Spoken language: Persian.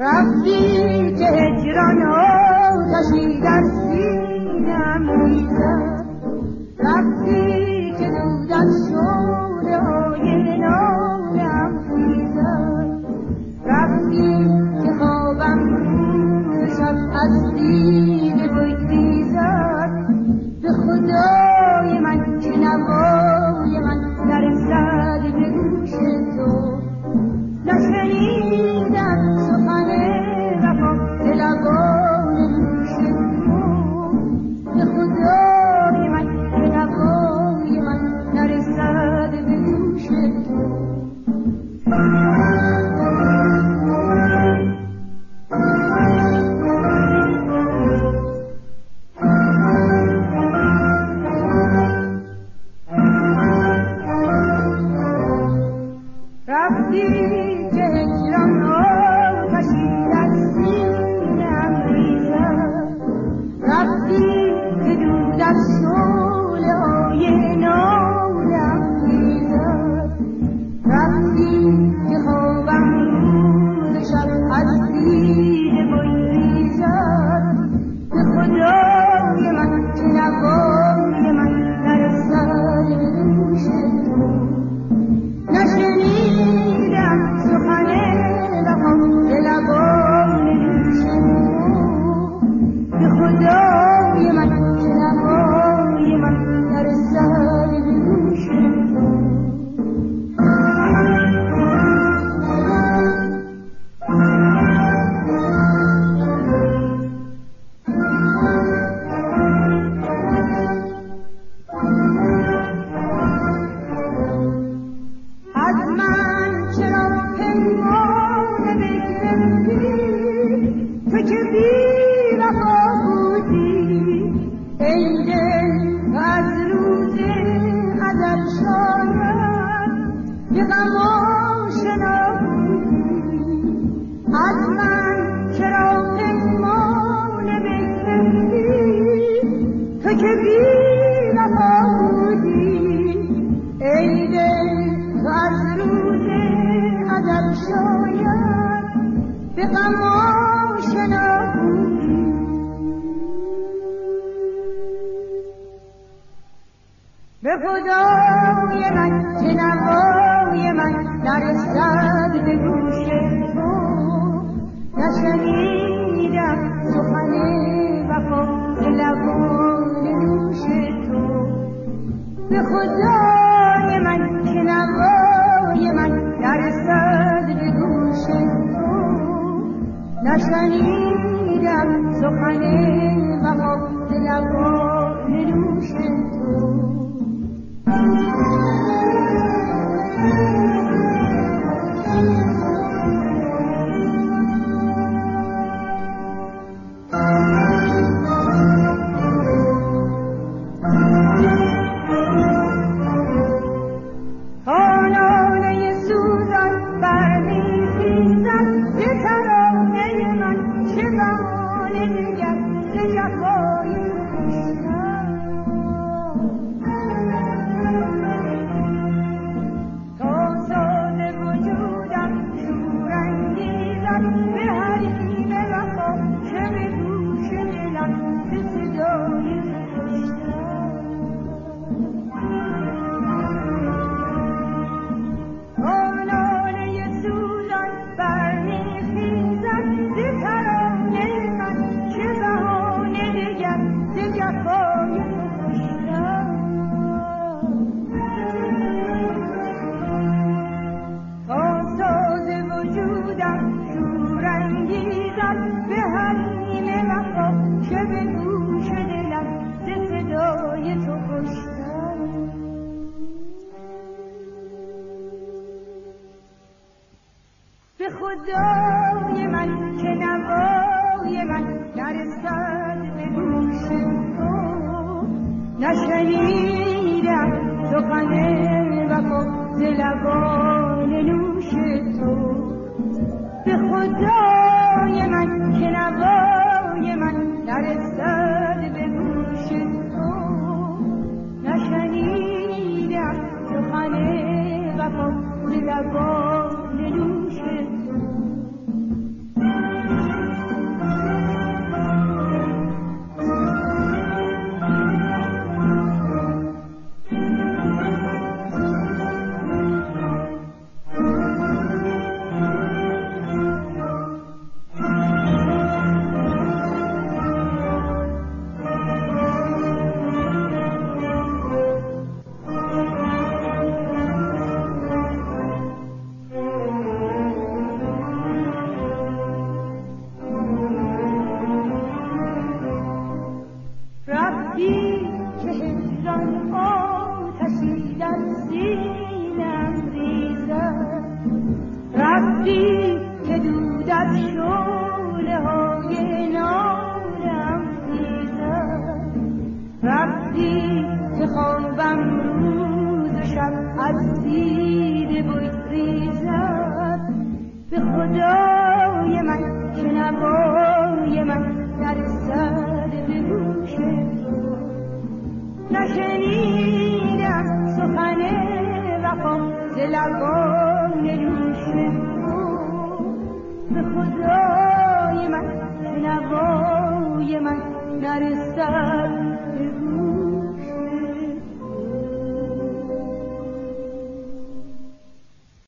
رفتی که هجران آتشی در سینم میزد، رفتی که دود از شعله های نالم میزد، رفتی که خوابم روز شب از دیده بگریزد. به خدای من که نوای من نرسد به گوش تو، نشنیدم سخن وفا به لبان دوش تو. به خدای من که نوای من نرسد به گوش تو. به خدای من که نوای من نرسد به گوش تو، نشنیدم سخن وفا به لبان دوش تو. به خدای من که نوای من نرسد به گوش تو، نشنیدم سخن وفا به لبان دوش تو. به خدای من که نوای من نرسد به گوش تو، نشنیدم سخن وفا ز لبان نوش تو. به خدای من که نوای من نرسد به گوش تو، نشنیدم سخن وفا ز لبان نوش تو. خدا